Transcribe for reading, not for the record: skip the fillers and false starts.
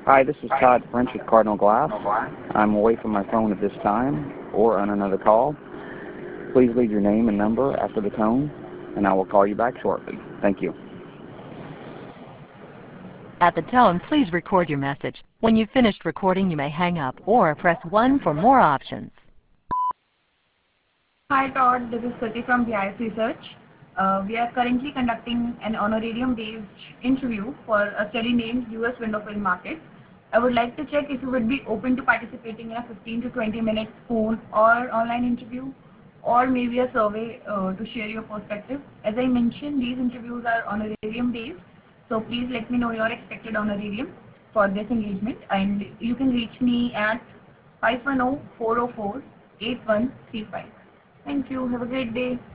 Hi, this is Todd French with Cardinal Glass. I'm away from my phone at this time or on another call. Please leave your name and number after the tone, and I will call you back shortly. Thank you. At the tone, please record your message. When you've finished recording, you may hang up or press 1 for more options. Hi Todd, this is Kriti from BIS Research. We are currently conducting an honorarium-based interview for a study named US Window Film Market. I would like to check if you would be open to participating in a 15 to 20 minute phone or online interview, or maybe a survey to share your perspective. As I mentioned, these interviews are honorarium-based, so please let me know your expected honorarium for this engagement, and you can reach me at 510-404-8135. Thank you. Have a great day.